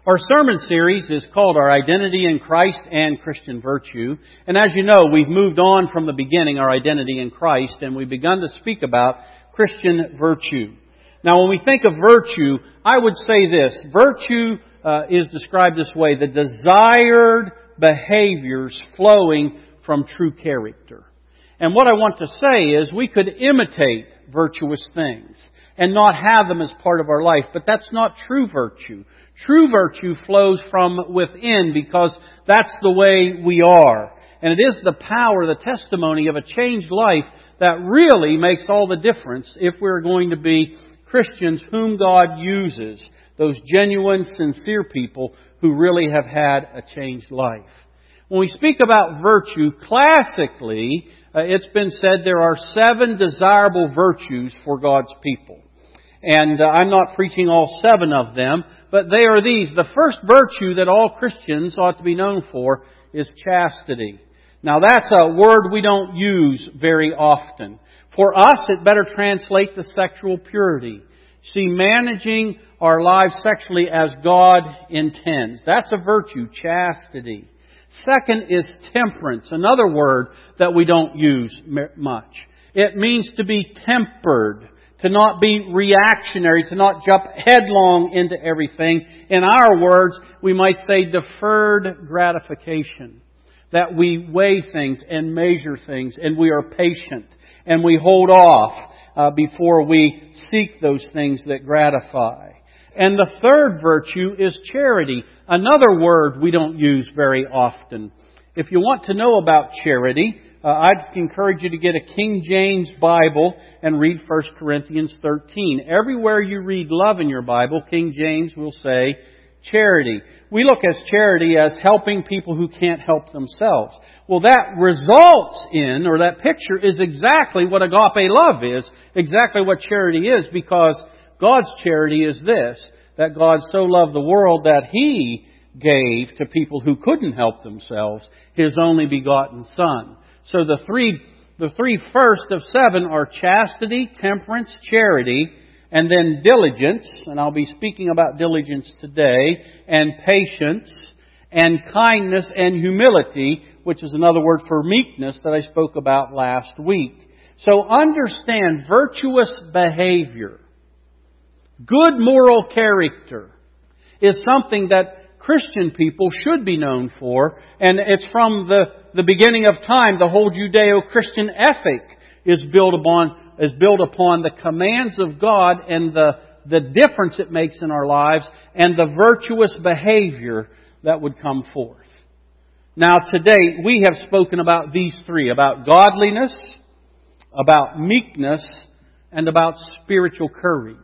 Our sermon series is called Our Identity in Christ and Christian Virtue. And as you know, we've moved on from the beginning, our identity in Christ, and we've begun to speak about Christian virtue. Now, when we think of virtue, I would say this. Virtue is described this way: the desired behaviors flowing from true character. And what I want to say is we could imitate virtuous things and not have them as part of our life, but that's not true virtue. True virtue flows from within because that's the way we are. And it is the power, the testimony of a changed life that really makes all the difference if we're going to be Christians whom God uses, those genuine, sincere people who really have had a changed life. When we speak about virtue, classically, it's been said there are 7 desirable virtues for God's people. And I'm not preaching all 7 of them, but they are these. The first virtue that all Christians ought to be known for is chastity. Now that's a word we don't use very often. For us, it better translate to sexual purity. See, managing our lives sexually as God intends. That's a virtue, chastity. Second is temperance, another word that we don't use much. It means to be tempered, to not be reactionary, to not jump headlong into everything. In our words, we might say deferred gratification. That we weigh things and measure things, and we are patient, and we hold off before we seek those things that gratify. And the third virtue is charity, another word we don't use very often. If you want to know about charity, I'd encourage you to get a King James Bible and read 1 Corinthians 13. Everywhere you read love in your Bible, King James will say charity. We look at charity as helping people who can't help themselves. Well, that results in, or that picture is exactly what agape love is, exactly what charity is, because God's charity is this, that God so loved the world that He gave to people who couldn't help themselves His only begotten Son. So the three first of 7 are chastity, temperance, charity, and then diligence, and I'll be speaking about diligence today, and patience, and kindness, and humility, which is another word for meekness that I spoke about last week. So understand virtuous behavior, good moral character, is something that Christian people should be known for, and it's from the beginning of time. The whole Judeo-Christian ethic is built upon the commands of God and the difference it makes in our lives and the virtuous behavior that would come forth. Now today we have spoken about these 3, about godliness, about meekness, and about spiritual courage.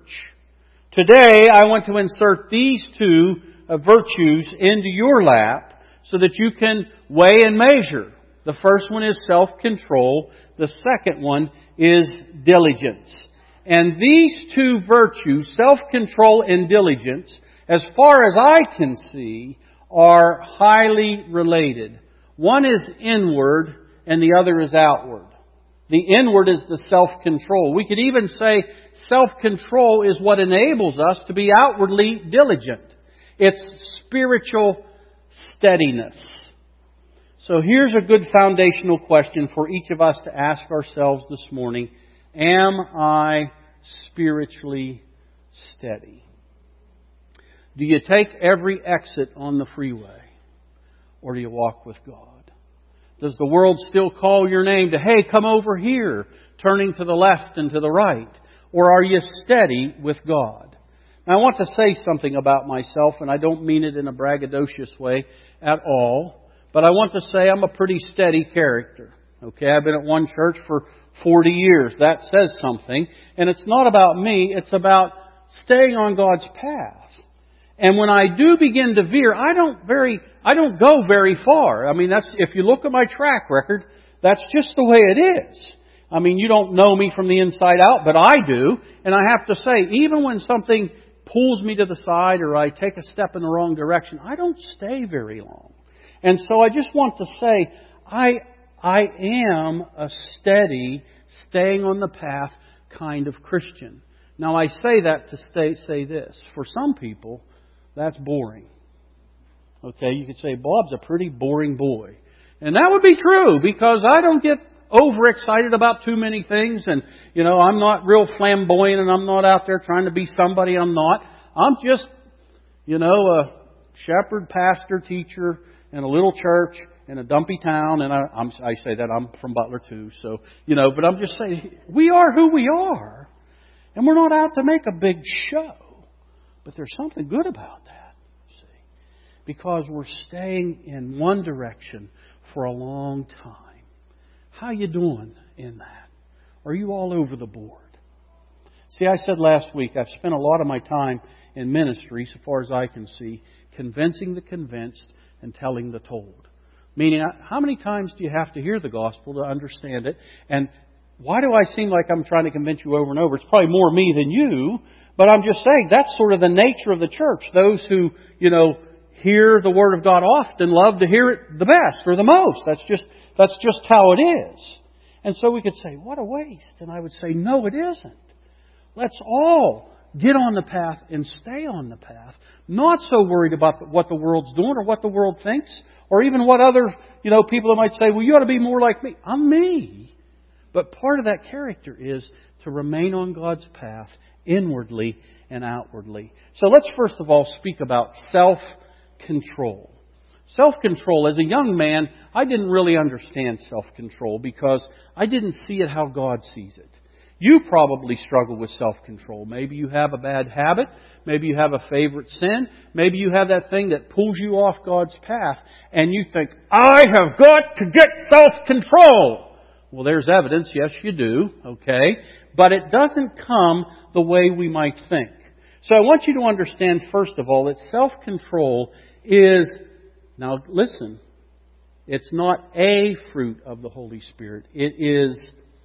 Today I want to insert these 2 virtues into your lap so that you can weigh and measure. The first one is self-control. The second one is diligence. And these 2 virtues, self-control and diligence, as far as I can see, are highly related. One is inward and the other is outward. The inward is the self-control. We could even say self-control is what enables us to be outwardly diligent. It's spiritual steadiness. So here's a good foundational question for each of us to ask ourselves this morning. Am I spiritually steady? Do you take every exit on the freeway? Or do you walk with God? Does the world still call your name to, hey, come over here, turning to the left and to the right? Or are you steady with God? Now, I want to say something about myself, and I don't mean it in a braggadocious way at all. But I want to say I'm a pretty steady character. Okay, I've been at one church for 40 years. That says something. And it's not about me. It's about staying on God's path. And when I do begin to veer, I don't go very far. I mean, if you look at my track record, that's just the way it is. I mean, you don't know me from the inside out, but I do. And I have to say, even when something pulls me to the side or I take a step in the wrong direction, I don't stay very long. And so I just want to say, I am a steady, staying on the path kind of Christian. Now I say that to say this. For some people, that's boring. Okay, you could say, Bob's a pretty boring boy. And that would be true, because I don't get overexcited about too many things, and, I'm not real flamboyant, and I'm not out there trying to be somebody I'm not. I'm just, a shepherd, pastor, teacher in a little church in a dumpy town, and I say that I'm from Butler too, so, but I'm just saying, we are who we are, and we're not out to make a big show. But there's something good about that, see, because we're staying in one direction for a long time. How you doing in that? Are you all over the board? See, I said last week, I've spent a lot of my time in ministry, so far as I can see, convincing the convinced and telling the told. Meaning, how many times do you have to hear the gospel to understand it? And why do I seem like I'm trying to convince you over and over? It's probably more me than you, but I'm just saying that's sort of the nature of the church. Those who, hear the Word of God often love to hear it the best or the most. That's just how it is. And so we could say, what a waste. And I would say, no, it isn't. Let's all get on the path and stay on the path. Not so worried about what the world's doing or what the world thinks, or even what other, people that might say, well, you ought to be more like me. I'm me. But part of that character is to remain on God's path inwardly and outwardly. So let's first of all speak about self-control. Self-control. As a young man, I didn't really understand self-control because I didn't see it how God sees it. You probably struggle with self-control. Maybe you have a bad habit. Maybe you have a favorite sin. Maybe you have that thing that pulls you off God's path and you think, I have got to get self-control. Well, there's evidence. Yes, you do. Okay. But it doesn't come the way we might think. So I want you to understand, first of all, that self-control is, now listen, it's not a fruit of the Holy Spirit. It is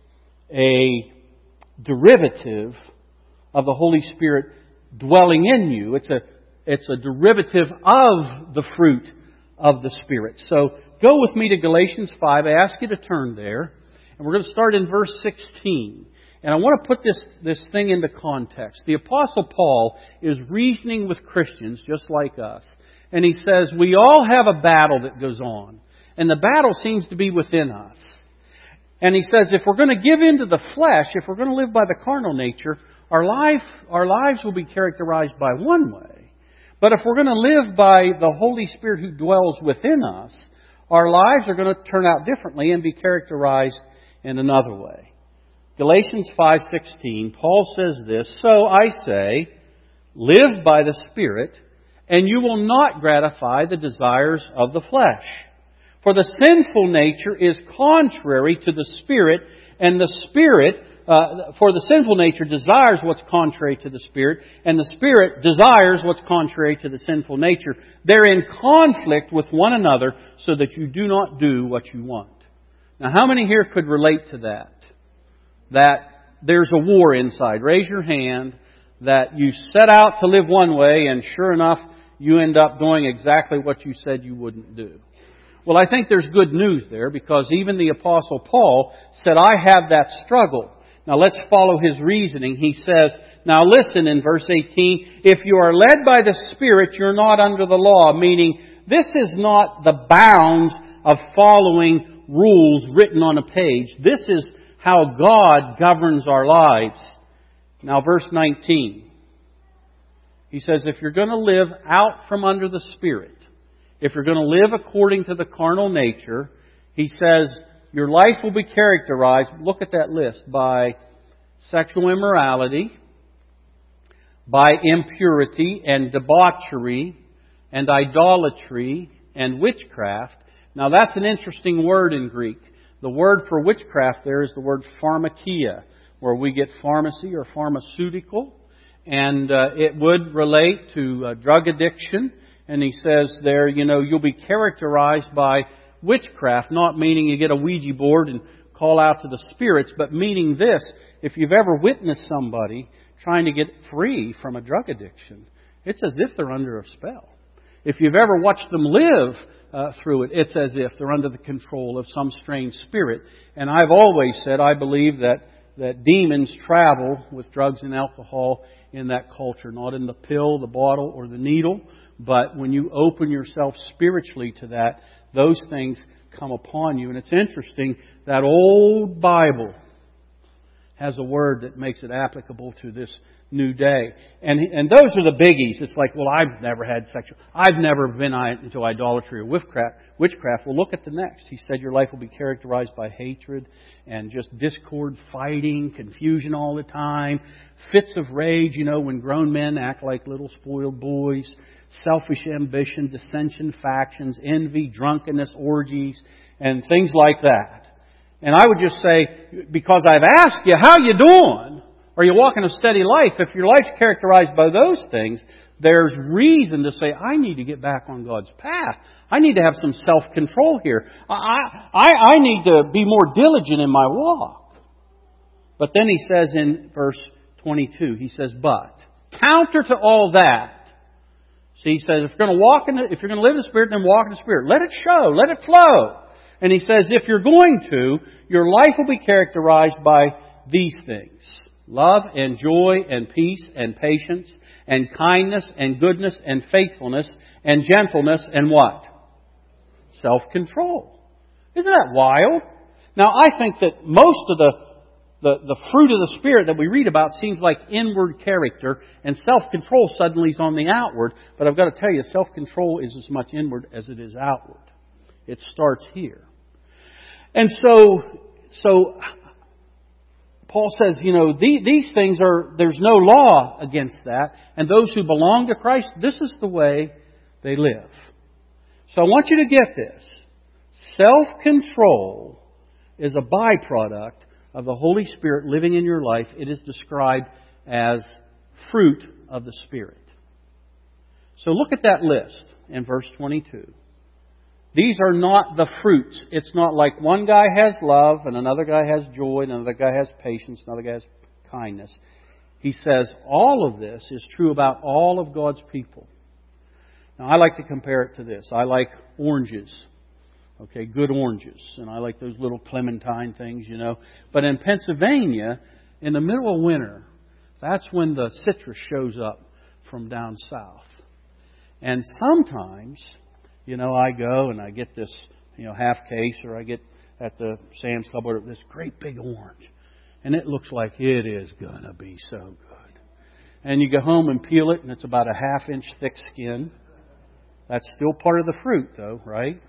a derivative of the Holy Spirit dwelling in you. It's a derivative of the fruit of the Spirit. So go with me to Galatians 5. I ask you to turn there. And we're going to start in verse 16. And I want to put this thing into context. The Apostle Paul is reasoning with Christians just like us. And he says, we all have a battle that goes on. And the battle seems to be within us. And he says, if we're going to give in to the flesh, if we're going to live by the carnal nature, our lives will be characterized by one way. But if we're going to live by the Holy Spirit who dwells within us, our lives are going to turn out differently and be characterized in another way. Galatians 5:16, Paul says this, so I say, live by the Spirit, and you will not gratify the desires of the flesh. For the sinful nature is contrary to the Spirit, and the Spirit, for the sinful nature desires what's contrary to the Spirit, and the Spirit desires what's contrary to the sinful nature. They're in conflict with one another so that you do not do what you want. Now, how many here could relate to that? That there's a war inside. Raise your hand. That you set out to live one way, and sure enough, you end up doing exactly what you said you wouldn't do. Well, I think there's good news there, because even the Apostle Paul said, I have that struggle. Now let's follow his reasoning. He says, now listen in verse 18, if you are led by the Spirit, you're not under the law. Meaning, this is not the bounds of following rules written on a page. This is how God governs our lives. Now verse 19. He says, if you're going to live out from under the Spirit, if you're going to live according to the carnal nature, he says, your life will be characterized, look at that list, by sexual immorality, by impurity and debauchery and idolatry and witchcraft. Now that's an interesting word in Greek. The word for witchcraft there is the word pharmakia, where we get pharmacy or pharmaceutical. And it would relate to drug addiction. And he says there, you'll be characterized by witchcraft, not meaning you get a Ouija board and call out to the spirits, but meaning this, if you've ever witnessed somebody trying to get free from a drug addiction, it's as if they're under a spell. If you've ever watched them live through it, it's as if they're under the control of some strange spirit. And I've always said I believe that demons travel with drugs and alcohol in that culture, not in the pill, the bottle, or the needle, But when you open yourself spiritually to that, those things come upon you. And it's interesting, that old Bible has a word that makes it applicable to this new day. And those are the biggies. It's like, well, I've never had I've never been into idolatry or witchcraft. Well, look at the next. He said your life will be characterized by hatred and just discord, fighting, confusion all the time, fits of rage, when grown men act like little spoiled boys, selfish ambition, dissension, factions, envy, drunkenness, orgies, and things like that. And I would just say, because I've asked you, how you doing? Are you walking a steady life? If your life's characterized by those things, there's reason to say, I need to get back on God's path. I need to have some self-control here. I need to be more diligent in my walk. But then he says in verse 22, he says, but counter to all that, see, he says, if you're going to live in the Spirit, then walk in the Spirit. Let it show. Let it flow. And he says, if you're going to, your life will be characterized by these things: love and joy and peace and patience and kindness and goodness and faithfulness and gentleness and what? Self-control. Isn't that wild? Now, I think that most of the fruit of the Spirit that we read about seems like inward character, and self-control suddenly is on the outward. But I've got to tell you, self-control is as much inward as it is outward. It starts here. And so Paul says, these things there's no law against that. And those who belong to Christ, this is the way they live. So I want you to get this. Self-control is a byproduct of the Holy Spirit living in your life. It is described as fruit of the Spirit. So look at that list in verse 22. These are not the fruits. It's not like one guy has love and another guy has joy and another guy has patience, another guy has kindness. He says all of this is true about all of God's people. Now, I like to compare it to this. I like oranges. Okay, good oranges. And I like those little clementine things, But in Pennsylvania, in the middle of winter, that's when the citrus shows up from down south. And sometimes, I go and I get this, half case, or I get at the Sam's Club or this great big orange. And it looks like it is going to be so good. And you go home and peel it, and it's about a half-inch thick skin. That's still part of the fruit, though, right?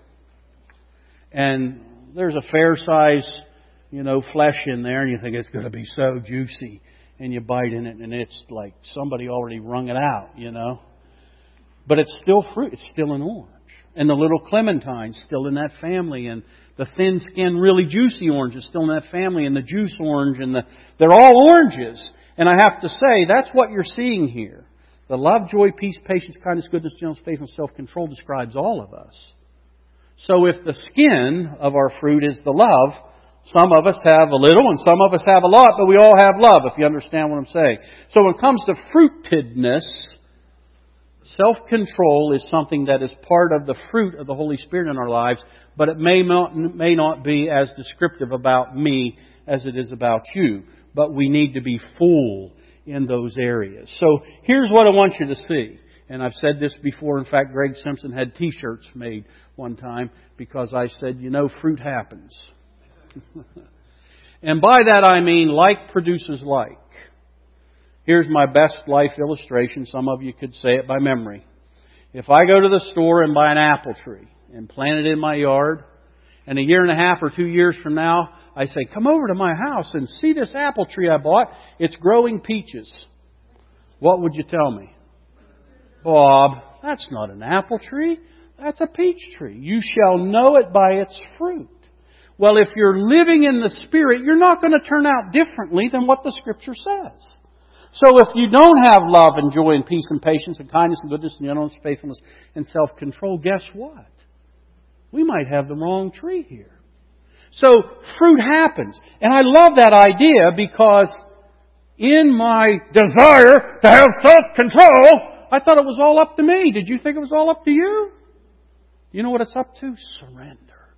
And there's a fair size, flesh in there, and you think it's going to be so juicy. And you bite in it, and it's like somebody already wrung it out, But it's still fruit. It's still an orange. And the little clementine's still in that family. And the thin-skinned, really juicy orange is still in that family. And the juice orange, they're all oranges. And I have to say, that's what you're seeing here. The love, joy, peace, patience, kindness, goodness, gentleness, faithfulness, self-control describes all of us. So if the skin of our fruit is the love, some of us have a little and some of us have a lot, but we all have love, if you understand what I'm saying. So when it comes to fruitedness, self-control is something that is part of the fruit of the Holy Spirit in our lives, but it may not be as descriptive about me as it is about you. But we need to be full in those areas. So here's what I want you to see. And I've said this before. In fact, Greg Simpson had T-shirts made one time because I said, fruit happens. And by that I mean like produces like. Here's my best life illustration. Some of you could say it by memory. If I go to the store and buy an apple tree and plant it in my yard, and a year and a half or 2 years from now, I say, come over to my house and see this apple tree I bought. It's growing peaches. What would you tell me? Bob, that's not an apple tree. That's a peach tree. You shall know it by its fruit. Well, if you're living in the Spirit, you're not going to turn out differently than what the Scripture says. So if you don't have love and joy and peace and patience and kindness and goodness and gentleness, faithfulness and self-control, guess what? We might have the wrong tree here. So fruit happens. And I love that idea because in my desire to have self-control, I thought it was all up to me. Did you think it was all up to you? You know what it's up to? Surrender.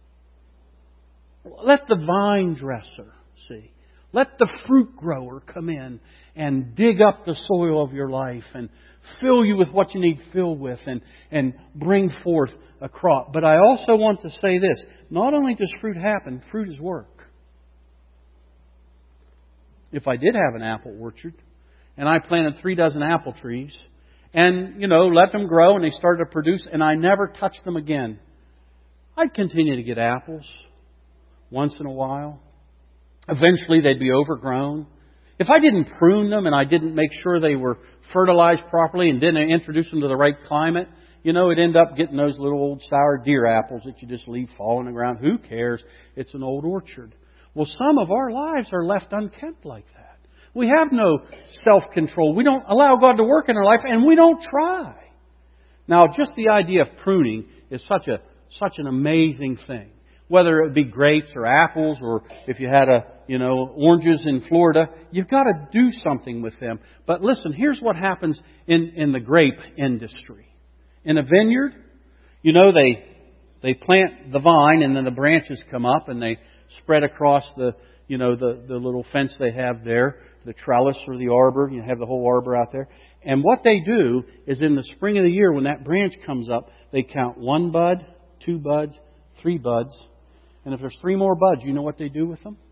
Let the vine dresser see. Let the fruit grower come in and dig up the soil of your life and fill you with what you need filled with and bring forth a crop. But I also want to say this. Not only does fruit happen, fruit is work. If I did have an apple orchard and I planted 3 dozen apple trees and, let them grow and they started to produce and I never touched them again, I'd continue to get apples once in a while. Eventually they'd be overgrown. If I didn't prune them and I didn't make sure they were fertilized properly and didn't introduce them to the right climate, it'd end up getting those little old sour deer apples that you just leave falling around. Who cares? It's an old orchard. Well, some of our lives are left unkempt like that. We have no self-control. We don't allow God to work in our life, and we don't try. Now, just the idea of pruning is such an amazing thing. Whether it be grapes or apples, or if you had oranges in Florida, you've got to do something with them. But listen, here's what happens in the grape industry. In a vineyard, they plant the vine and then the branches come up and they spread across the little fence they have there, the trellis or the arbor. You have the whole arbor out there. And what they do is in the spring of the year when that branch comes up, they count 1 bud, 2 buds, 3 buds. And if there's 3 more buds, you know what they do with them?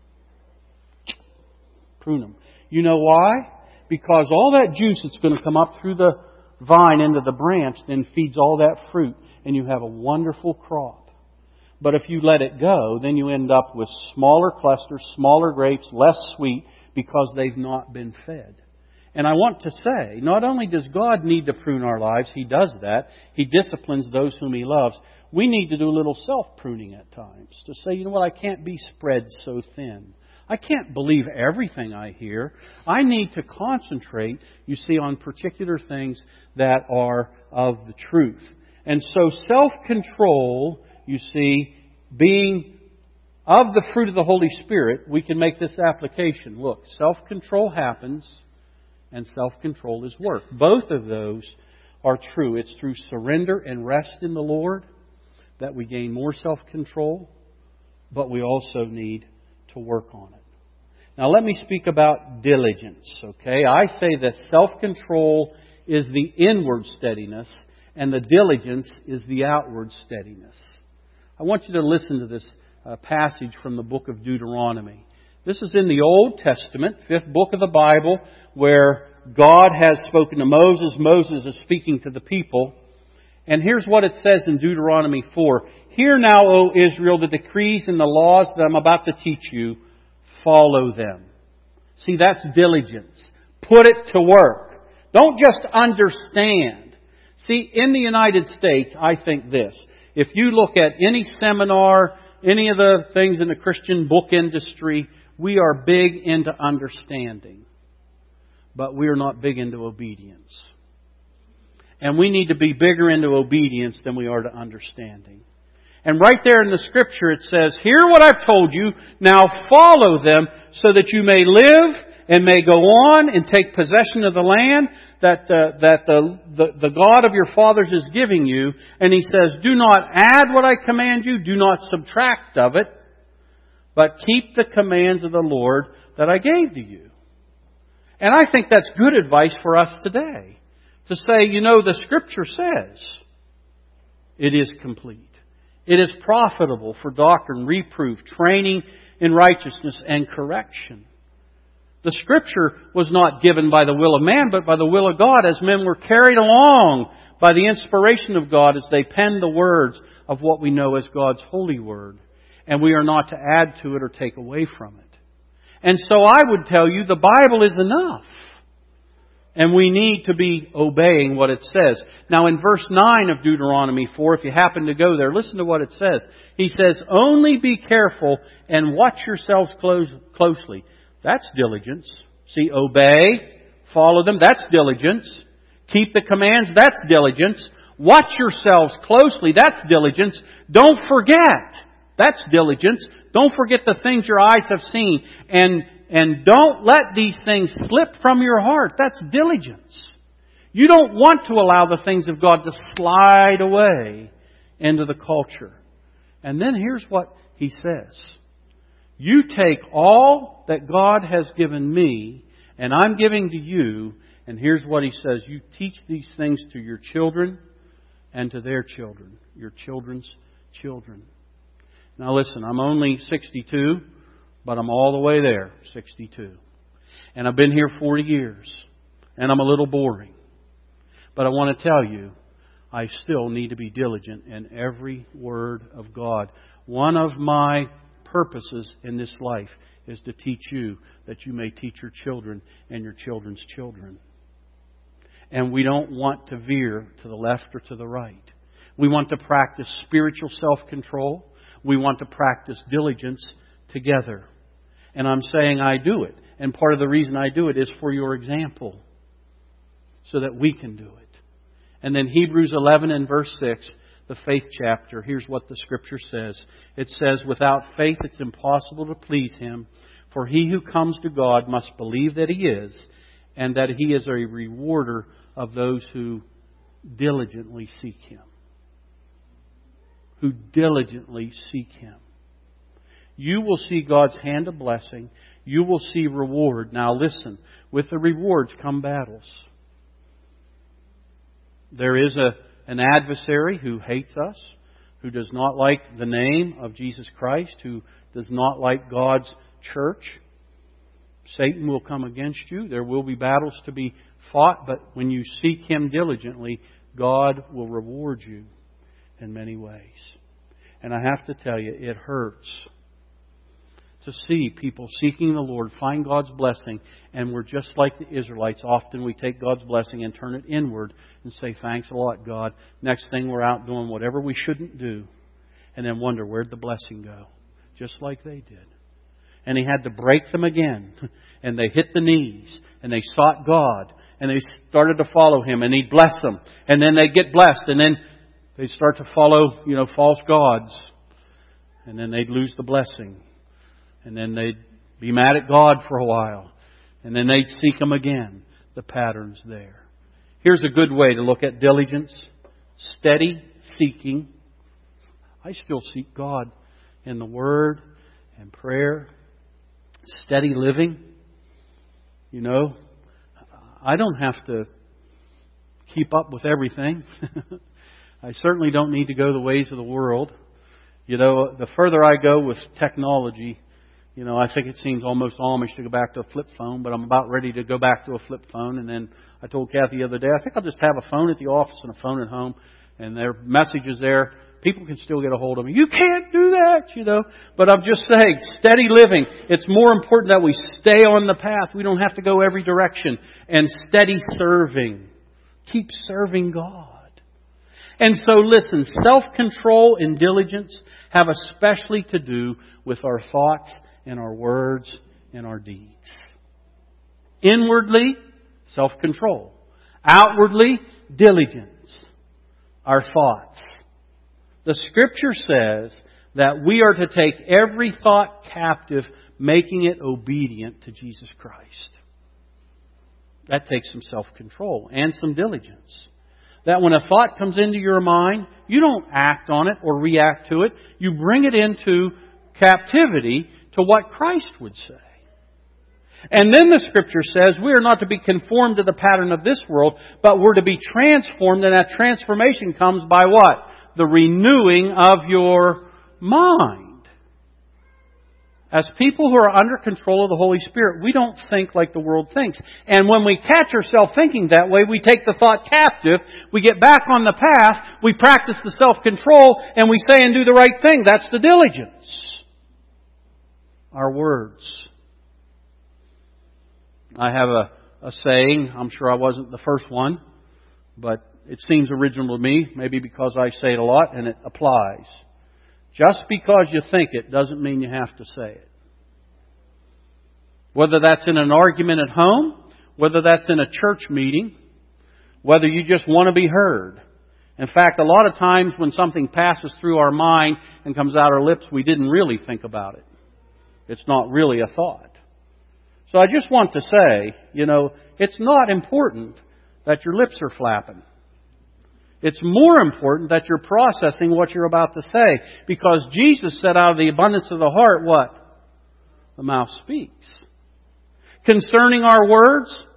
Prune them. You know why? Because all that juice that's going to come up through the vine into the branch then feeds all that fruit and you have a wonderful crop. But if you let it go, then you end up with smaller clusters, smaller grapes, less sweet because they've not been fed. And I want to say, not only does God need to prune our lives, He does that. He disciplines those whom He loves. We need to do a little self-pruning at times. To say, I can't be spread so thin. I can't believe everything I hear. I need to concentrate, on particular things that are of the truth. And so self-control, being of the fruit of the Holy Spirit, we can make this application. Look, self-control happens and self-control is work. Both of those are true. It's through surrender and rest in the Lord that we gain more self-control, but we also need to work on it. Now let me speak about diligence, okay? I say that self-control is the inward steadiness and the diligence is the outward steadiness. I want you to listen to this passage from the book of Deuteronomy. This is in the Old Testament, 5th book of the Bible, where God has spoken to Moses. Moses is speaking to the people. And here's what it says in Deuteronomy 4. Hear now, O Israel, the decrees and the laws that I'm about to teach you. Follow them. See, that's diligence. Put it to work. Don't just understand. See, in the United States, I think this. If you look at any seminar, any of the things in the Christian book industry, we are big into understanding. But we are not big into obedience. And we need to be bigger into obedience than we are to understanding. And right there in the Scripture it says, hear what I've told you, now follow them so that you may live and may go on and take possession of the land that the God of your fathers is giving you. And He says, do not add what I command you, do not subtract of it, but keep the commands of the Lord that I gave to you. And I think that's good advice for us today. To say, the Scripture says it is complete. It is profitable for doctrine, reproof, training in righteousness, and correction. The Scripture was not given by the will of man, but by the will of God, as men were carried along by the inspiration of God as they penned the words of what we know as God's holy word. And we are not to add to it or take away from it. And so I would tell you the Bible is enough. And we need to be obeying what it says. Now in verse 9 of Deuteronomy 4, if you happen to go there, listen to what it says. He says, only be careful and watch yourselves closely. That's diligence. See, obey, follow them, that's diligence. Keep the commands, that's diligence. Watch yourselves closely, that's diligence. Don't forget, that's diligence. Don't forget the things your eyes have seen. And don't let these things slip from your heart. That's diligence. You don't want to allow the things of God to slide away into the culture. And then here's what He says. You take all that God has given me and I'm giving to you And here's what He says. You teach these things to your children and to their children, your children's children. Now listen, I'm only 62, but I'm all the way there, 62. And I've been here 40 years. And I'm a little boring. But I want to tell you, I still need to be diligent in every word of God. One of my purposes in this life is to teach you that you may teach your children and your children's children. And we don't want to veer to the left or to the right. We want to practice spiritual self-control. We want to practice diligence together. And I'm saying I do it. And part of the reason I do it is for your example, so that we can do it. And then Hebrews 11 and verse 6, the faith chapter, here's what the Scripture says. It says, without faith it's impossible to please Him, for he who comes to God must believe that He is, and that He is a rewarder of those who diligently seek Him. Who diligently seek Him. You will see God's hand of blessing. You will see reward. Now listen, with the rewards come battles. There is an adversary who hates us, who does not like the name of Jesus Christ, who does not like God's church. Satan will come against you. There will be battles to be fought, but when you seek Him diligently, God will reward you in many ways. And I have to tell you, it hurts to see people seeking the Lord, find God's blessing, and we're just like the Israelites. Often we take God's blessing and turn it inward and say, thanks a lot, God. Next thing we're out doing whatever we shouldn't do, and then wonder, where'd the blessing go? Just like they did. And He had to break them again. And they hit the knees, and they sought God, and they started to follow Him, and He'd bless them. And then they'd get blessed, and then they'd start to follow, false gods. And then they'd lose the blessing. And then they'd be mad at God for a while. And then they'd seek Him again. The pattern's there. Here's a good way to look at diligence. Steady seeking. I still seek God in the Word and prayer. Steady living. I don't have to keep up with everything. I certainly don't need to go the ways of the world. The further I go with technology, I think it seems almost Amish to go back to a flip phone, but I'm about ready to go back to a flip phone. And then I told Kathy the other day, I think I'll just have a phone at the office and a phone at home, and there are messages there. People can still get a hold of me. You can't do that, But I'm just saying, steady living. It's more important that we stay on the path. We don't have to go every direction. And steady serving. Keep serving God. And so listen, self-control and diligence have especially to do with our thoughts and our words and our deeds. Inwardly, self-control. Outwardly, diligence. Our thoughts. The Scripture says that we are to take every thought captive, making it obedient to Jesus Christ. That takes some self-control and some diligence. That when a thought comes into your mind, you don't act on it or react to it. You bring it into captivity to what Christ would say. And then the Scripture says we are not to be conformed to the pattern of this world, but we're to be transformed, and that transformation comes by what? The renewing of your mind. As people who are under control of the Holy Spirit, we don't think like the world thinks. And when we catch ourselves thinking that way, we take the thought captive, we get back on the path, we practice the self-control, and we say and do the right thing. That's the diligence. Our words. I have a saying, I'm sure I wasn't the first one, but it seems original to me, maybe because I say it a lot, and it applies. Just because you think it doesn't mean you have to say it. Whether that's in an argument at home, whether that's in a church meeting, whether you just want to be heard. In fact, a lot of times when something passes through our mind and comes out our lips, we didn't really think about it. It's not really a thought. So I just want to say, it's not important that your lips are flapping. It's more important that you're processing what you're about to say. Because Jesus said out of the abundance of the heart, what? The mouth speaks. Concerning our words,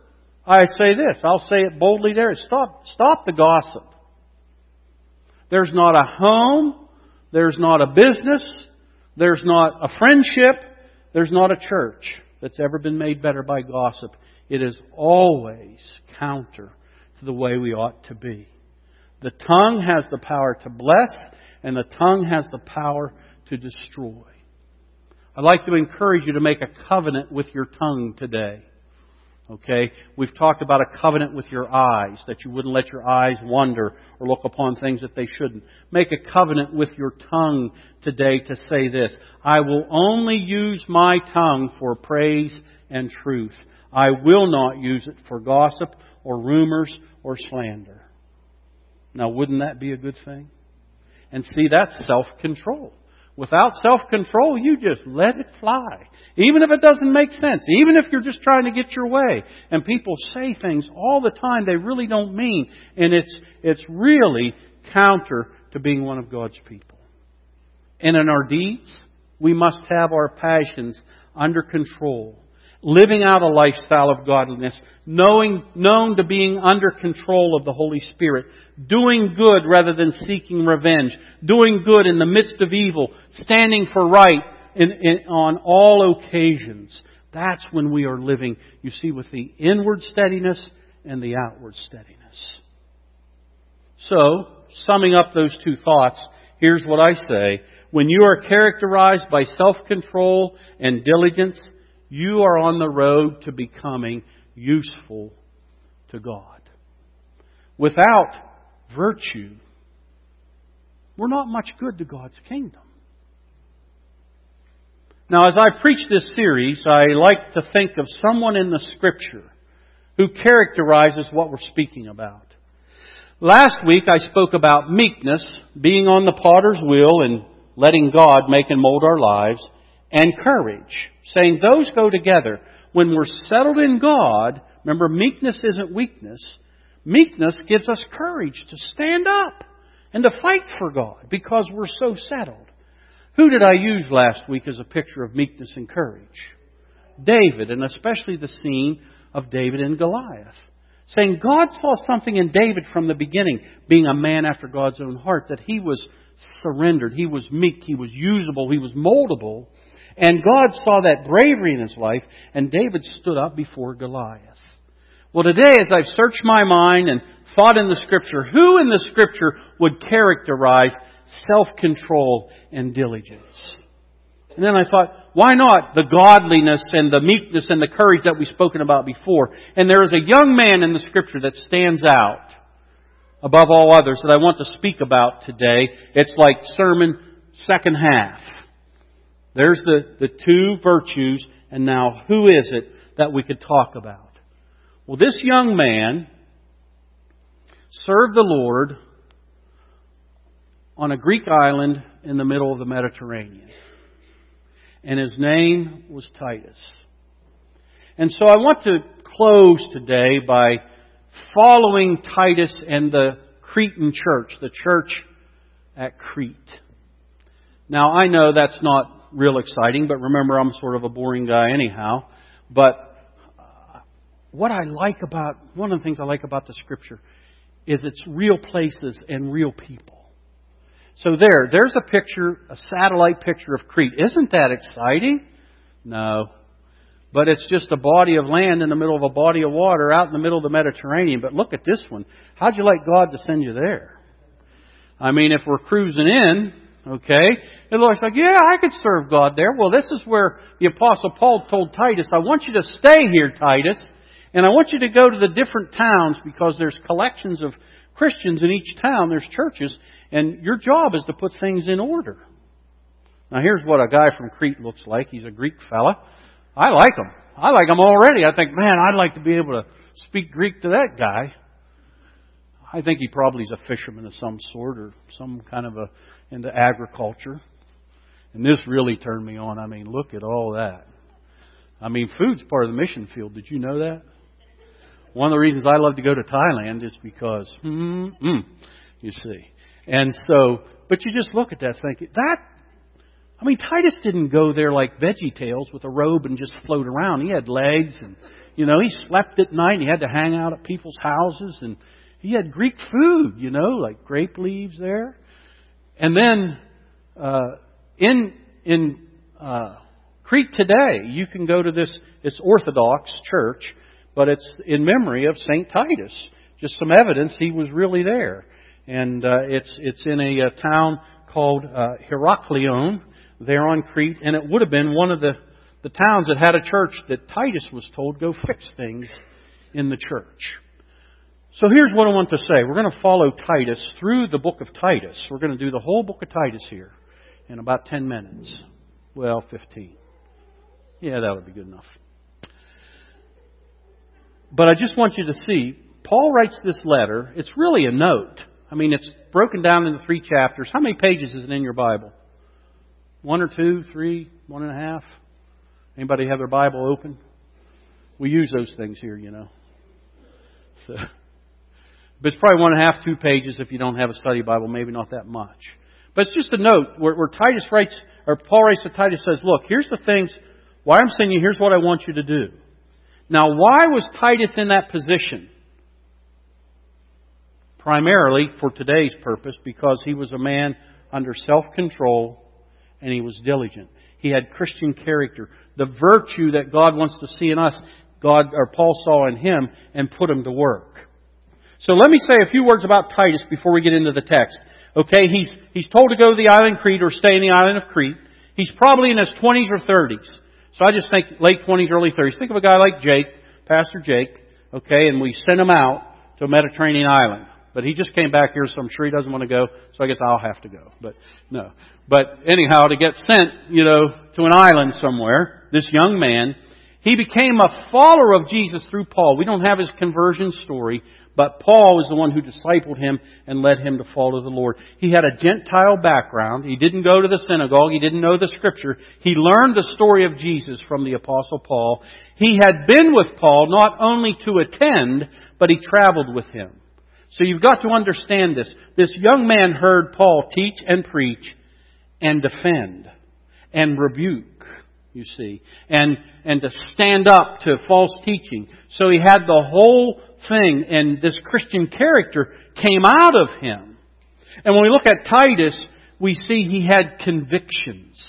I say this, I'll say it boldly there, stop the gossip. There's not a home, there's not a business, there's not a friendship, there's not a church that's ever been made better by gossip. It is always counter to the way we ought to be. The tongue has the power to bless, and the tongue has the power to destroy. I'd like to encourage you to make a covenant with your tongue today. Okay? We've talked about a covenant with your eyes, that you wouldn't let your eyes wander or look upon things that they shouldn't. Make a covenant with your tongue today to say this: I will only use my tongue for praise and truth. I will not use it for gossip or rumors or slander. Now, wouldn't that be a good thing? And see, that's self-control. Without self-control, you just let it fly. Even if it doesn't make sense. Even if you're just trying to get your way. And people say things all the time they really don't mean. And it's really counter to being one of God's people. And in our deeds, we must have our passions under control. Living out a lifestyle of godliness, known to being under control of the Holy Spirit, doing good rather than seeking revenge, doing good in the midst of evil, standing for right on all occasions. That's when we are living, you see, with the inward steadiness and the outward steadiness. So, summing up those two thoughts, here's what I say. When you are characterized by self-control and diligence, you are on the road to becoming useful to God. Without virtue, we're not much good to God's kingdom. Now, as I preach this series, I like to think of someone in the Scripture who characterizes what we're speaking about. Last week I spoke about meekness, being on the potter's wheel and letting God make and mold our lives, and courage, saying those go together. When we're settled in God, remember, meekness isn't weakness. Meekness gives us courage to stand up and to fight for God because we're so settled. Who did I use last week as a picture of meekness and courage? David, and especially the scene of David and Goliath. Saying God saw something in David from the beginning, being a man after God's own heart, that he was surrendered, he was meek, he was usable, he was moldable. And God saw that bravery in his life, and David stood up before Goliath. Well, today, as I've searched my mind and thought in the Scripture, who in the Scripture would characterize self-control and diligence? And then I thought, why not the godliness and the meekness and the courage that we've spoken about before? And there is a young man in the Scripture that stands out above all others that I want to speak about today. It's like sermon second half. There's the two virtues, and now who is it that we could talk about? Well, this young man served the Lord on a Greek island in the middle of the Mediterranean. And his name was Titus. And so I want to close today by following Titus and the Cretan church, the church at Crete. Now, I know that's not real exciting, but remember, I'm sort of a boring guy anyhow. But one of the things I like about the Scripture is it's real places and real people. So there's a picture, a satellite picture of Crete. Isn't that exciting? No. But it's just a body of land in the middle of a body of water out in the middle of the Mediterranean. But look at this one. How'd you like God to send you there? I mean, if we're cruising in, okay, it looks like, yeah, I could serve God there. Well, this is where the Apostle Paul told Titus, I want you to stay here, Titus, and I want you to go to the different towns because there's collections of Christians in each town. There's churches, and your job is to put things in order. Now, here's what a guy from Crete looks like. He's a Greek fella. I like him. I like him already. I think, man, I'd like to be able to speak Greek to that guy. I think he probably is a fisherman of some sort or some kind of into agriculture. And this really turned me on. I mean, look at all that. I mean, food's part of the mission field. Did you know that? One of the reasons I love to go to Thailand is because, you see. And so, but you just look at that thinking, I mean, Titus didn't go there like VeggieTales with a robe and just float around. He had legs and, he slept at night and he had to hang out at people's houses and he had Greek food, like grape leaves there. And then, in Crete today, you can go to it's Orthodox church, but it's in memory of St. Titus. Just some evidence he was really there. And it's in a town called Heraklion there on Crete, and it would have been one of the towns that had a church that Titus was told, go fix things in the church. So here's what I want to say. We're going to follow Titus through the book of Titus. We're going to do the whole book of Titus here in about 10 minutes. Well, 15. Yeah, that would be good enough. But I just want you to see, Paul writes this letter. It's really a note. I mean, it's broken down into 3 chapters. How many pages is it in your Bible? 1 or 2, 3, 1.5? Anybody have their Bible open? We use those things here, So, but it's probably 1.5, 2 pages if you don't have a study Bible. Maybe not that much. But it's just a note where Titus writes, or Paul writes to Titus, says, look, here's the things, why I'm sending you, here's what I want you to do. Now, why was Titus in that position? Primarily, for today's purpose, because he was a man under self-control and he was diligent. He had Christian character. The virtue that God wants to see in us, Paul saw in him and put him to work. So let me say a few words about Titus before we get into the text. Okay, he's told to go to the island of Crete or stay in the island of Crete. He's probably in his 20s or 30s. So I just think late 20s, early 30s. Think of a guy like Jake, Pastor Jake, okay, and we sent him out to a Mediterranean island. But he just came back here, so I'm sure he doesn't want to go, so I guess I'll have to go. But no. But anyhow, to get sent, to an island somewhere, this young man, he became a follower of Jesus through Paul. We don't have his conversion story, but Paul was the one who discipled him and led him to follow the Lord. He had a Gentile background. He didn't go to the synagogue. He didn't know the Scripture. He learned the story of Jesus from the Apostle Paul. He had been with Paul not only to attend, but he traveled with him. So you've got to understand this. This young man heard Paul teach and preach and defend and rebuke, you see, and to stand up to false teaching. So he had the whole thing, and this Christian character came out of him. And when we look at Titus, we see he had convictions.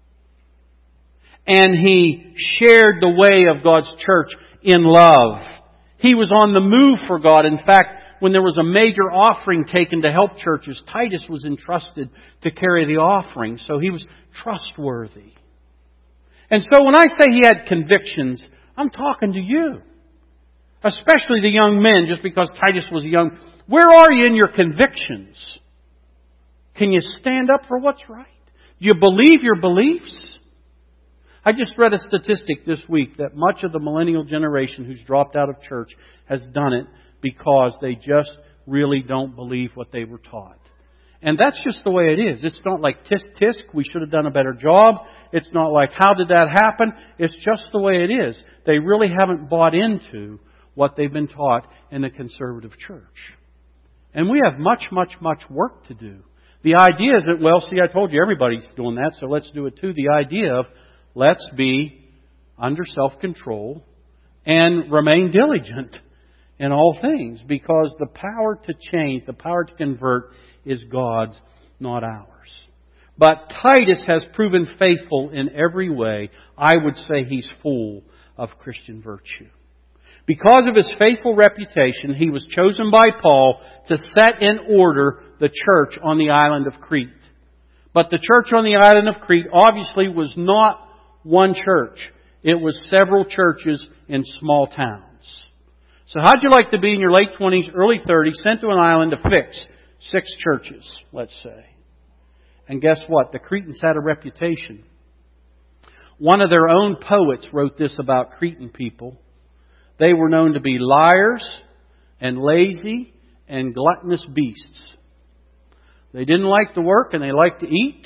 And he shared the way of God's church in love. He was on the move for God. In fact, when there was a major offering taken to help churches, Titus was entrusted to carry the offering. So he was trustworthy. And so when I say he had convictions, I'm talking to you. Especially the young men, just because Titus was young. Where are you in your convictions? Can you stand up for what's right? Do you believe your beliefs? I just read a statistic this week that much of the millennial generation who's dropped out of church has done it because they just really don't believe what they were taught. And that's just the way it is. It's not like tisk tisk, we should have done a better job. It's not like, how did that happen? It's just the way it is. They really haven't bought into what they've been taught in the conservative church. And we have much, much, much work to do. The idea is that, well, see, I told you everybody's doing that, so let's do it too. The idea of let's be under self-control and remain diligent in all things, because the power to change, the power to convert is God's, not ours. But Titus has proven faithful in every way. I would say he's full of Christian virtue. Because of his faithful reputation, he was chosen by Paul to set in order the church on the island of Crete. But the church on the island of Crete obviously was not one church. It was several churches in small towns. So how'd you like to be in your late 20s, early 30s, sent to an island to fix 6 churches, let's say? And guess what? The Cretans had a reputation. One of their own poets wrote this about Cretan people. They were known to be liars and lazy and gluttonous beasts. They didn't like to work and they liked to eat.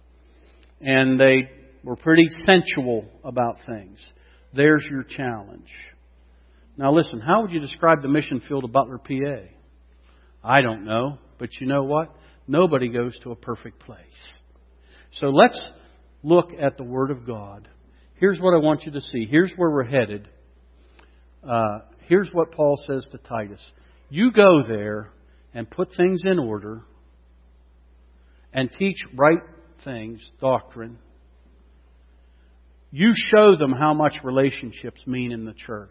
And they were pretty sensual about things. There's your challenge. Now listen, how would you describe the mission field of Butler, PA? I don't know. But you know what? Nobody goes to a perfect place. So let's look at the Word of God. Here's what I want you to see. Here's where we're headed. Here's what Paul says to Titus. You go there and put things in order and teach right things, doctrine. You show them how much relationships mean in the church.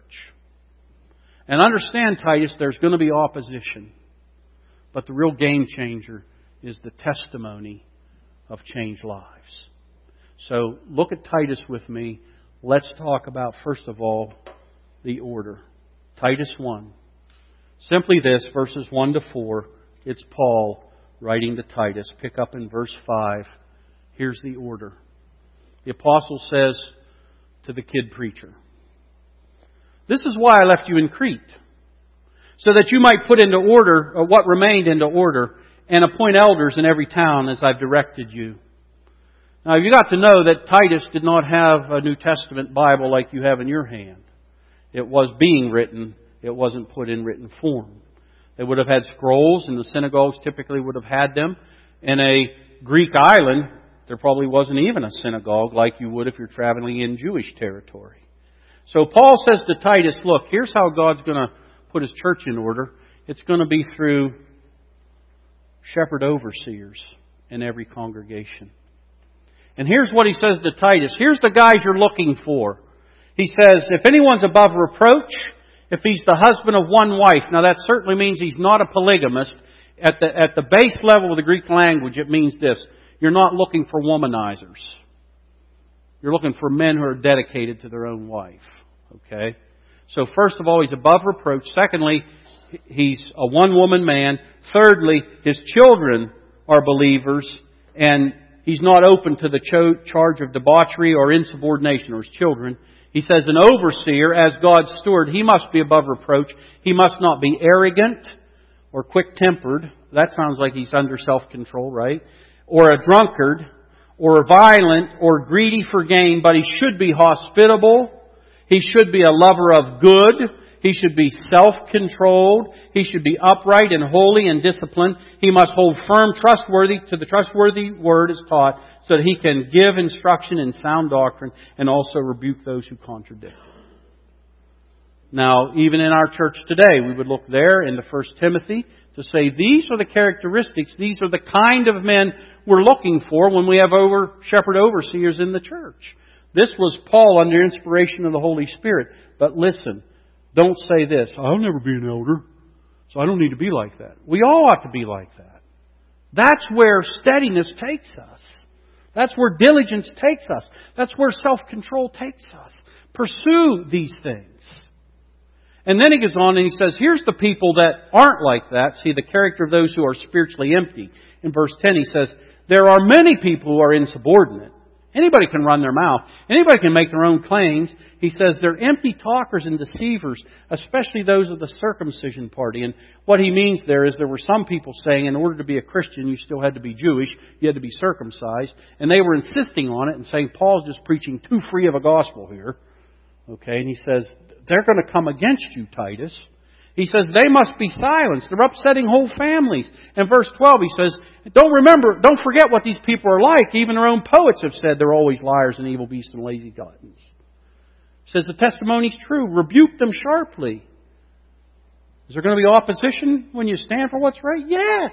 And understand, Titus, there's going to be opposition. But the real game changer is the testimony of changed lives. So look at Titus with me. Let's talk about, first of all, the order. Titus 1. Simply this, verses 1 to 4. It's Paul writing to Titus. Pick up in verse 5. Here's the order. The apostle says to the kid preacher, "This is why I left you in Crete, so that you might put into order what remained into order, and appoint elders in every town as I've directed you." Now, you got to know that Titus did not have a New Testament Bible like you have in your hand. It was being written. It wasn't put in written form. They would have had scrolls, and the synagogues typically would have had them. In a Greek island, there probably wasn't even a synagogue like you would if you're traveling in Jewish territory. So Paul says to Titus, look, here's how God's going to put His church in order. It's going to be through shepherd overseers in every congregation. And here's what he says to Titus. Here's the guys you're looking for. He says, if anyone's above reproach, if he's the husband of one wife. Now that certainly means he's not a polygamist. At the base level of the Greek language, it means this. You're not looking for womanizers. You're looking for men who are dedicated to their own wife. Okay? So first of all, he's above reproach. Secondly, he's a one-woman man. Thirdly, his children are believers. And he's not open to the charge of debauchery or insubordination, or his children. He says an overseer, as God's steward, he must be above reproach. He must not be arrogant or quick-tempered. That sounds like he's under self-control, right? Or a drunkard, or violent, or greedy for gain, but he should be hospitable. He should be a lover of good. He should be self-controlled. He should be upright and holy and disciplined. He must hold firm, trustworthy to the trustworthy word as taught, so that he can give instruction in sound doctrine and also rebuke those who contradict it. Now, even in our church today, we would look there in the 1 Timothy to say these are the characteristics, these are the kind of men we're looking for when we have shepherd overseers in the church. This was Paul under inspiration of the Holy Spirit. But listen, don't say this, I'll never be an elder, so I don't need to be like that. We all ought to be like that. That's where steadiness takes us. That's where diligence takes us. That's where self-control takes us. Pursue these things. And then he goes on and he says, here's the people that aren't like that. See, the character of those who are spiritually empty. In verse 10 he says, there are many people who are insubordinate. Anybody can run their mouth. Anybody can make their own claims. He says they're empty talkers and deceivers, especially those of the circumcision party. And what he means there is there were some people saying in order to be a Christian you still had to be Jewish, you had to be circumcised. And they were insisting on it and saying Paul's just preaching too free of a gospel here. Okay, and he says, they're going to come against you, Titus. He says they must be silenced. They're upsetting whole families. In verse 12 he says, don't forget what these people are like. Even their own poets have said they're always liars and evil beasts and lazy gluttons. He says the testimony's true. Rebuke them sharply. Is there going to be opposition when you stand for what's right? Yes.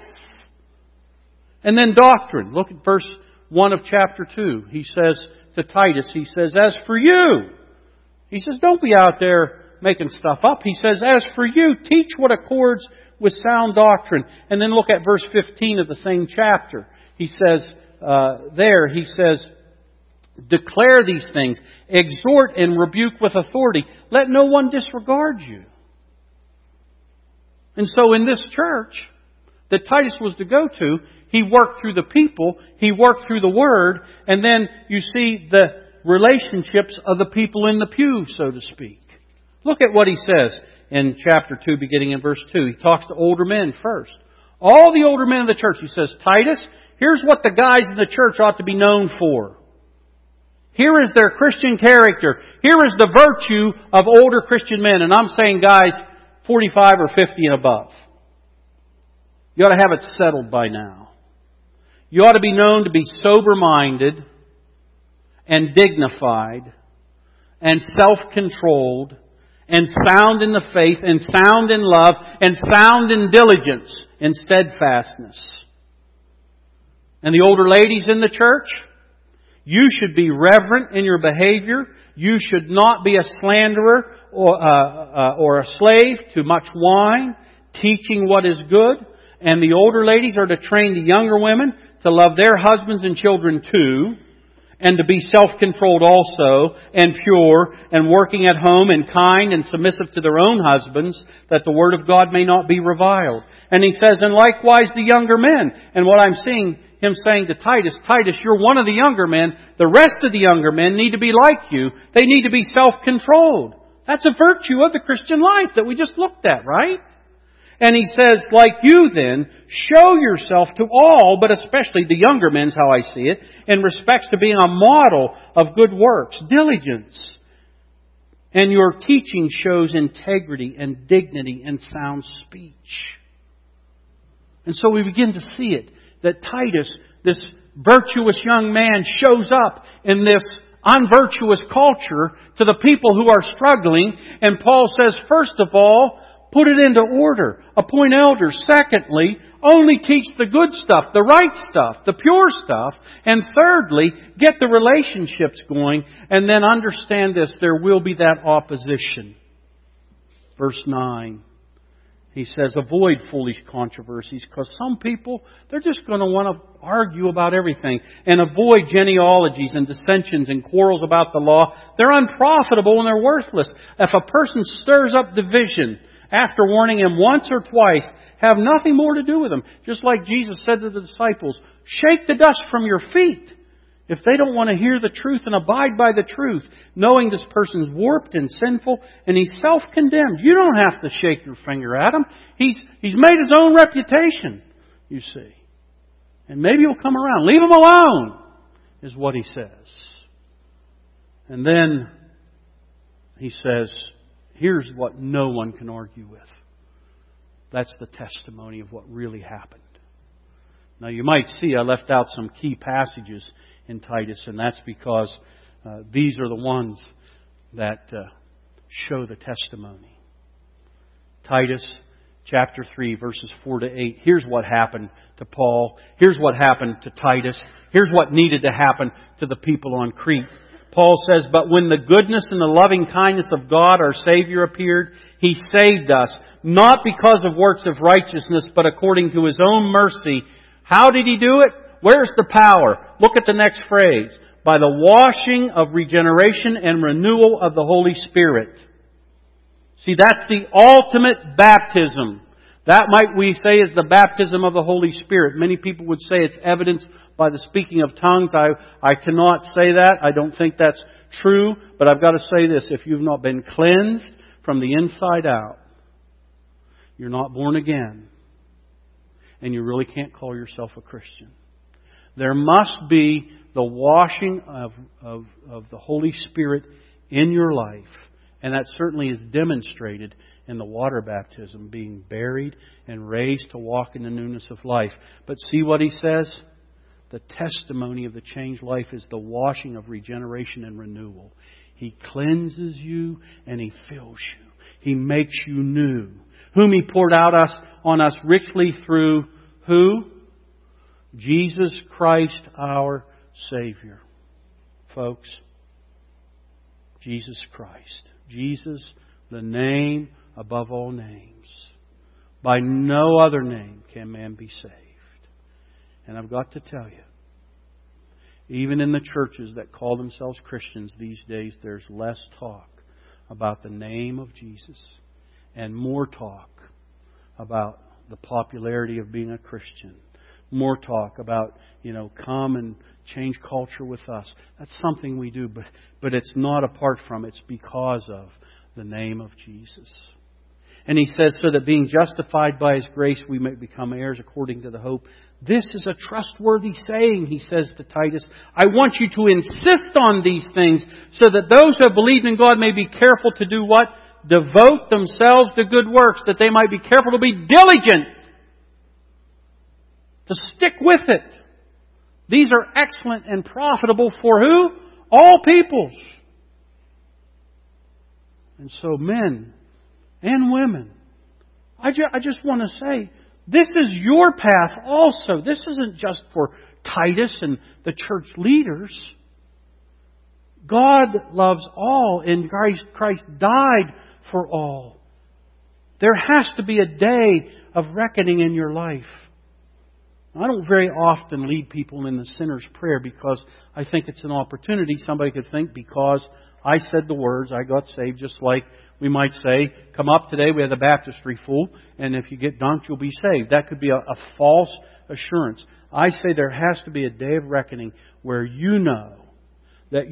And then doctrine. Look at verse 1 of chapter 2. He says to Titus, he says, as for you, he says, don't be out there making stuff up. He says, as for you, teach what accords with sound doctrine. And then look at verse 15 of the same chapter. He says, declare these things, exhort and rebuke with authority. Let no one disregard you. And so in this church that Titus was to go to, he worked through the people, he worked through the Word, and then you see the relationships of the people in the pew, so to speak. Look at what he says in chapter 2, beginning in verse 2. He talks to older men first. All the older men of the church. He says, Titus, here's what the guys in the church ought to be known for. Here is their Christian character. Here is the virtue of older Christian men. And I'm saying, guys, 45 or 50 and above. You ought to have it settled by now. You ought to be known to be sober-minded, and dignified and self-controlled and sound in the faith and sound in love and sound in diligence and steadfastness. And the older ladies in the church, you should be reverent in your behavior. You should not be a slanderer or a slave to much wine, teaching what is good. And the older ladies are to train the younger women to love their husbands and children too, and to be self-controlled also, and pure, and working at home, and kind, and submissive to their own husbands, that the Word of God may not be reviled. And he says, and likewise the younger men. And what I'm seeing him saying to Titus, Titus, you're one of the younger men. The rest of the younger men need to be like you. They need to be self-controlled. That's a virtue of the Christian life that we just looked at, right? And he says, like you then, show yourself to all, but especially the younger men's how I see it, in respects to being a model of good works, diligence. And your teaching shows integrity and dignity and sound speech. And so we begin to see it, that Titus, this virtuous young man, shows up in this unvirtuous culture to the people who are struggling. And Paul says, first of all, put it into order. Appoint elders. Secondly, only teach the good stuff, the right stuff, the pure stuff. And thirdly, get the relationships going. And then understand this, there will be that opposition. Verse 9. He says, avoid foolish controversies, because some people, they're just going to want to argue about everything. And avoid genealogies and dissensions and quarrels about the law. They're unprofitable and they're worthless. If a person stirs up division after warning him once or twice, have nothing more to do with him. Just like Jesus said to the disciples, shake the dust from your feet. If they don't want to hear the truth and abide by the truth, knowing this person's warped and sinful and he's self-condemned, you don't have to shake your finger at him. He's made his own reputation, you see. And maybe he'll come around. Leave him alone, is what he says. And then he says, here's what no one can argue with. That's the testimony of what really happened. Now you might see I left out some key passages in Titus, and that's because these are the ones that show the testimony. Titus chapter 3, verses 4 to 8. Here's what happened to Paul. Here's what happened to Titus. Here's what needed to happen to the people on Crete. Paul says, but when the goodness and the loving kindness of God our Savior appeared, He saved us, not because of works of righteousness, but according to His own mercy. How did He do it? Where's the power? Look at the next phrase. By the washing of regeneration and renewal of the Holy Spirit. See, that's the ultimate baptism. That might we say is the baptism of the Holy Spirit. Many people would say it's evidenced by the speaking of tongues. I cannot say that. I don't think that's true. But I've got to say this. If you've not been cleansed from the inside out, you're not born again. And you really can't call yourself a Christian. There must be the washing of the Holy Spirit in your life. And that certainly is demonstrated in the water baptism, being buried and raised to walk in the newness of life. But see what he says? The testimony of the changed life is the washing of regeneration and renewal. He cleanses you and He fills you. He makes you new. Whom He poured out on us richly through who? Jesus Christ our Savior. Folks, Jesus Christ. Jesus, the name above all names. By no other name can man be saved. And I've got to tell you, even in the churches that call themselves Christians these days, there's less talk about the name of Jesus and more talk about the popularity of being a Christian. More talk about, come and change culture with us. That's something we do, but it's not apart from, it's because of the name of Jesus. And he says, so that being justified by His grace, we may become heirs according to the hope. This is a trustworthy saying, he says to Titus. I want you to insist on these things so that those who have believed in God may be careful to do what? Devote themselves to good works, that they might be careful to be diligent. To stick with it. These are excellent and profitable for who? All peoples. And so men and women, I just want to say, this is your path also. This isn't just for Titus and the church leaders. God loves all, and Christ died for all. There has to be a day of reckoning in your life. I don't very often lead people in the sinner's prayer because I think it's an opportunity. Somebody could think because I said the words, I got saved, just like we might say, come up today, we had the baptistry full, and if you get dunked, you'll be saved. That could be a false assurance. I say there has to be a day of reckoning where you know that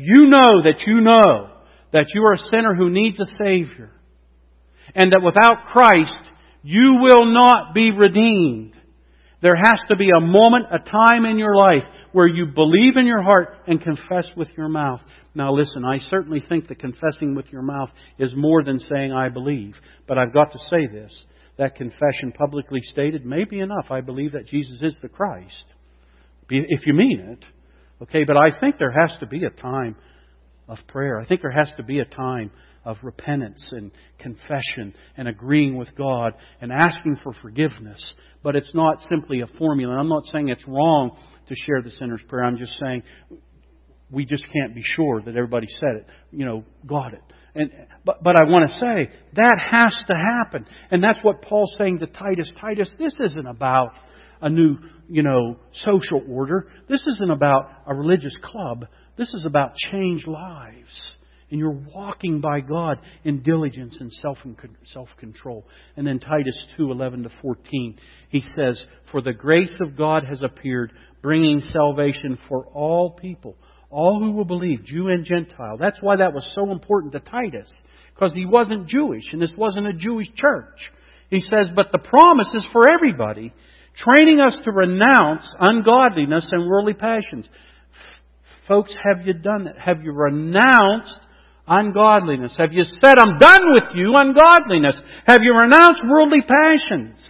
you are a sinner who needs a Savior. And that without Christ, you will not be redeemed. There has to be a moment, a time in your life where you believe in your heart and confess with your mouth. Now listen, I certainly think that confessing with your mouth is more than saying I believe. But I've got to say this. That confession publicly stated may be enough. I believe that Jesus is the Christ. If you mean it. Okay, but I think there has to be a time of prayer. I think there has to be a time of repentance and confession and agreeing with God and asking for forgiveness. But it's not simply a formula. I'm not saying it's wrong to share the sinner's prayer. I'm just saying we just can't be sure that everybody said it, got it. But I want to say that has to happen. And that's what Paul's saying to Titus. Titus, this isn't about a new, social order. This isn't about a religious club. This is about changed lives. And you're walking by God in diligence and self-control. And then Titus 2:11-14, he says, "For the grace of God has appeared, bringing salvation for all people, all who will believe, Jew and Gentile." That's why that was so important to Titus, because he wasn't Jewish, and this wasn't a Jewish church. He says, "But the promise is for everybody, training us to renounce ungodliness and worldly passions." Folks, have you done that? Have you renounced ungodliness? Have you said, "I'm done with you, ungodliness"? Have you renounced worldly passions?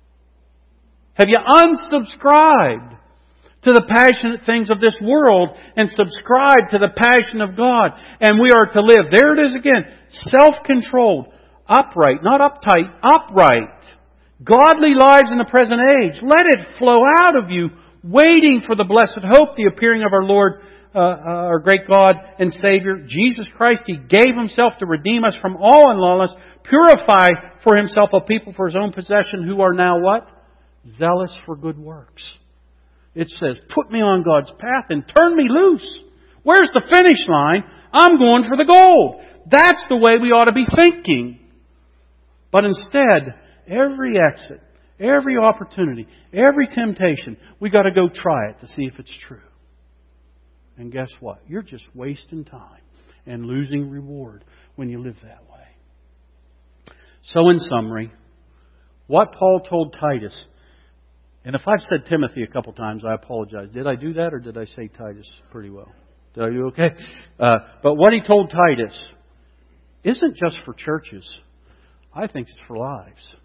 Have you unsubscribed to the passionate things of this world and subscribed to the passion of God? And we are to live, there it is again, self-controlled, upright, not uptight, upright, godly lives in the present age. Let it flow out of you, waiting for the blessed hope, the appearing of our Lord, our great God and Savior, Jesus Christ. He gave Himself to redeem us from all unlawlessness, purify for Himself a people for His own possession who are now what? Zealous for good works. It says, put me on God's path and turn me loose. Where's the finish line? I'm going for the gold. That's the way we ought to be thinking. But instead, every exit, every opportunity, every temptation, we got to go try it to see if it's true. And guess what? You're just wasting time and losing reward when you live that way. So in summary, what Paul told Titus, and if I've said Timothy a couple times, I apologize. Did I do that or did I say Titus pretty well? Did I do okay? But what he told Titus isn't just for churches. I think it's for lives.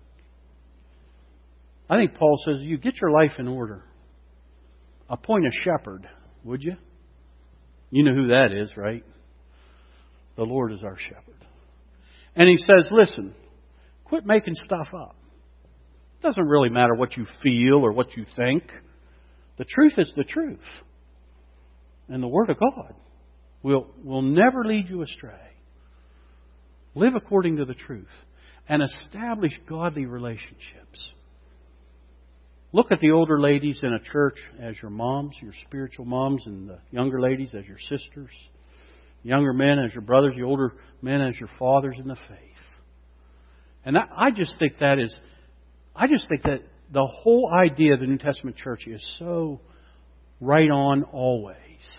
I think Paul says, you get your life in order. Appoint a shepherd, would you? You know who that is, right? The Lord is our shepherd. And he says, listen, quit making stuff up. It doesn't really matter what you feel or what you think. The truth is the truth. And the Word of God will never lead you astray. Live according to the truth and establish godly relationships. Look at the older ladies in a church as your moms, your spiritual moms, and the younger ladies as your sisters. Younger men as your brothers, the older men as your fathers in the faith. And I just think that the whole idea of the New Testament church is so right on always.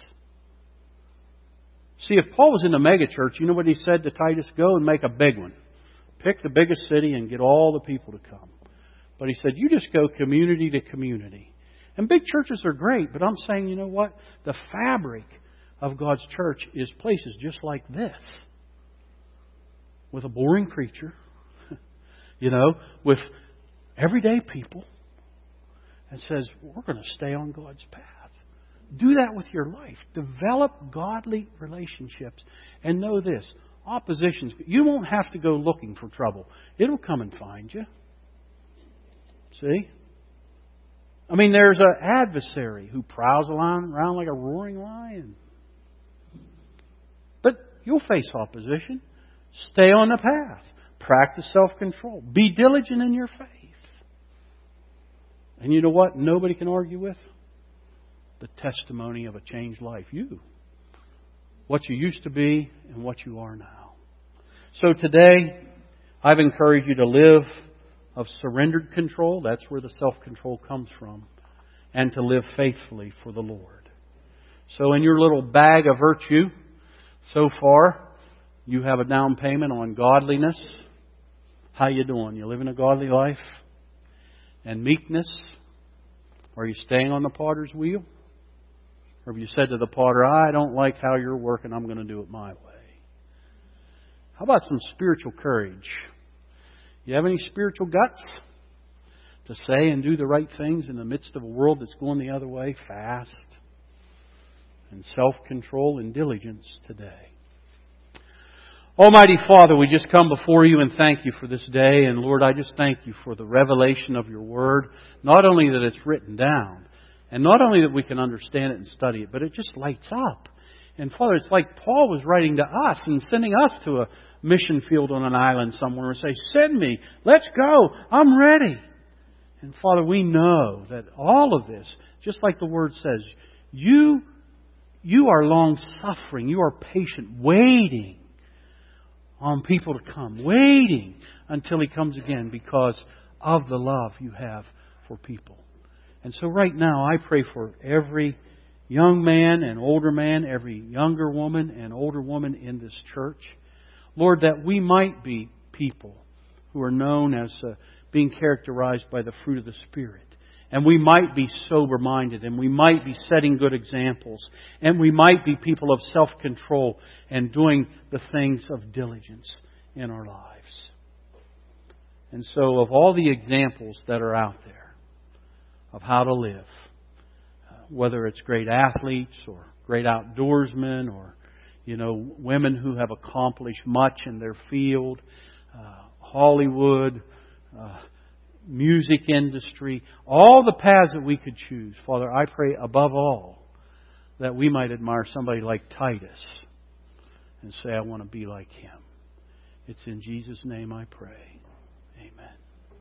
See, if Paul was in the mega church, you know what he said to Titus? Go and make a big one. Pick the biggest city and get all the people to come. But he said, you just go community to community. And big churches are great, but I'm saying, you know what? The fabric of God's church is places just like this. With a boring preacher, with everyday people, and says, we're going to stay on God's path. Do that with your life. Develop godly relationships. And know this, oppositions, you won't have to go looking for trouble. It'll come and find you. See? I mean, there's an adversary who prowls around like a roaring lion. But you'll face opposition. Stay on the path. Practice self-control. Be diligent in your faith. And you know what nobody can argue with? The testimony of a changed life. You. What you used to be and what you are now. So today, I've encouraged you to live of surrendered control. That's where the self-control comes from. And to live faithfully for the Lord. So in your little bag of virtue, so far, you have a down payment on godliness. How you doing? You living a godly life? And meekness? Are you staying on the potter's wheel? Or have you said to the potter, I don't like how you're working, I'm going to do it my way? How about some spiritual courage? You have any spiritual guts to say and do the right things in the midst of a world that's going the other way fast? And self-control and diligence today. Almighty Father, we just come before you and thank you for this day. And Lord, I just thank you for the revelation of your word. Not only that it's written down, and not only that we can understand it and study it, but it just lights up. And Father, it's like Paul was writing to us and sending us to a mission field on an island somewhere and say, send me, let's go, I'm ready. And Father, we know that all of this, just like the Word says, you are long-suffering, you are patient, waiting on people to come, waiting until He comes again because of the love you have for people. And so right now, I pray for every young man and older man, every younger woman and older woman in this church, Lord, that we might be people who are known as being characterized by the fruit of the Spirit. And we might be sober-minded, and we might be setting good examples, and we might be people of self-control and doing the things of diligence in our lives. And so of all the examples that are out there of how to live, whether it's great athletes or great outdoorsmen or, women who have accomplished much in their field, Hollywood, music industry, all the paths that we could choose. Father, I pray above all that we might admire somebody like Titus and say, I want to be like him. It's in Jesus' name I pray.